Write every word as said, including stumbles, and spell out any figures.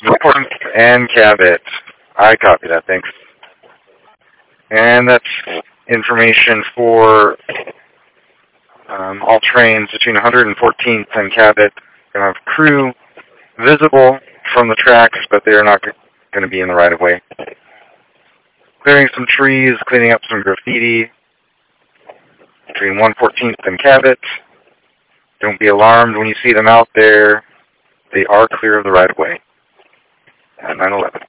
North and Cabot. I copy that, thanks. And that's information for um, all trains between one hundred fourteenth and Cabot. Going to have crew visible from the tracks, but they're not going to be in the right-of-way. Clearing some trees, cleaning up some graffiti between one hundred fourteenth and Cabot. Don't be alarmed when you see them out there. They are clear of the right-of-way at nine eleven.